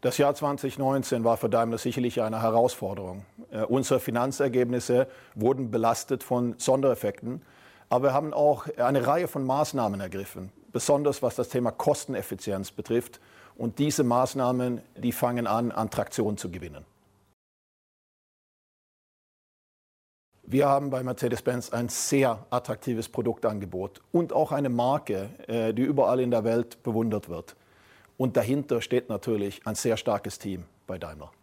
Das Jahr 2019 war für Daimler sicherlich eine Herausforderung. Unsere Finanzergebnisse wurden belastet von Sondereffekten, aber wir haben auch eine Reihe von Maßnahmen ergriffen, besonders was das Thema Kosteneffizienz betrifft. Und diese Maßnahmen, die fangen an Traktion zu gewinnen. Wir haben bei Mercedes-Benz ein sehr attraktives Produktangebot und auch eine Marke, die überall in der Welt bewundert wird. Und dahinter steht natürlich ein sehr starkes Team bei Daimler.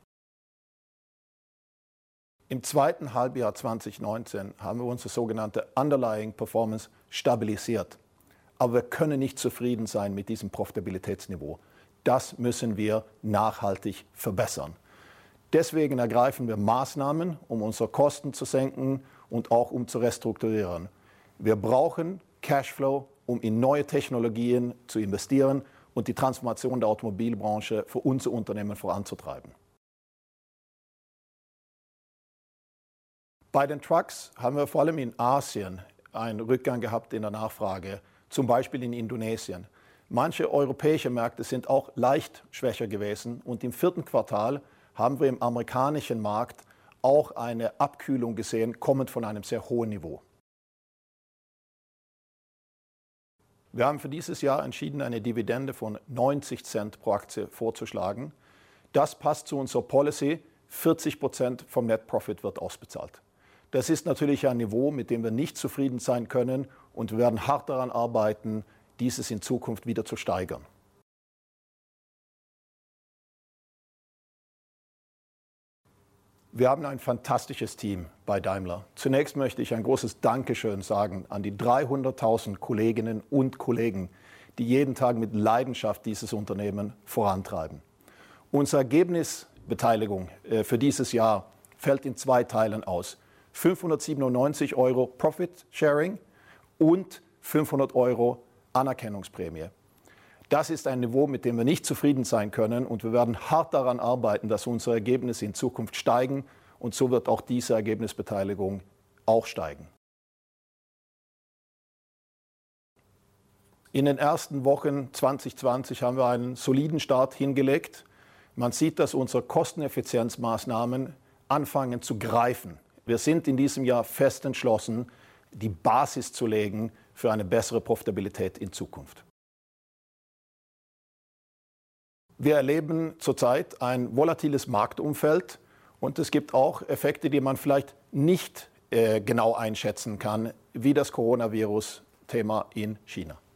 Im zweiten Halbjahr 2019 haben wir unsere sogenannte Underlying Performance stabilisiert. Aber wir können nicht zufrieden sein mit diesem Profitabilitätsniveau. Das müssen wir nachhaltig verbessern. Deswegen ergreifen wir Maßnahmen, um unsere Kosten zu senken und auch um zu restrukturieren. Wir brauchen Cashflow, um in neue Technologien zu investieren und die Transformation der Automobilbranche für unser Unternehmen voranzutreiben. Bei den Trucks haben wir vor allem in Asien einen Rückgang gehabt in der Nachfrage, zum Beispiel in Indonesien. Manche europäische Märkte sind auch leicht schwächer gewesen und im vierten Quartal haben wir im amerikanischen Markt auch eine Abkühlung gesehen, kommend von einem sehr hohen Niveau. Wir haben für dieses Jahr entschieden, eine Dividende von 90 Cent pro Aktie vorzuschlagen. Das passt zu unserer Policy. 40% vom Net Profit wird ausbezahlt. Das ist natürlich ein Niveau, mit dem wir nicht zufrieden sein können und wir werden hart daran arbeiten, dieses in Zukunft wieder zu steigern. Wir haben ein fantastisches Team bei Daimler. Zunächst möchte ich ein großes Dankeschön sagen an die 300.000 Kolleginnen und Kollegen, die jeden Tag mit Leidenschaft dieses Unternehmen vorantreiben. Unsere Ergebnisbeteiligung für dieses Jahr fällt in 2 Teilen aus. 597 € Profit Sharing und 500 € Anerkennungsprämie. Das ist ein Niveau, mit dem wir nicht zufrieden sein können und wir werden hart daran arbeiten, dass unsere Ergebnisse in Zukunft steigen und so wird auch diese Ergebnisbeteiligung auch steigen. In den ersten Wochen 2020 haben wir einen soliden Start hingelegt. Man sieht, dass unsere Kosteneffizienzmaßnahmen anfangen zu greifen. Wir sind in diesem Jahr fest entschlossen, die Basis zu legen für eine bessere Profitabilität in Zukunft. Wir erleben zurzeit ein volatiles Marktumfeld und es gibt auch Effekte, die man vielleicht nicht genau einschätzen kann, wie das Coronavirus-Thema in China.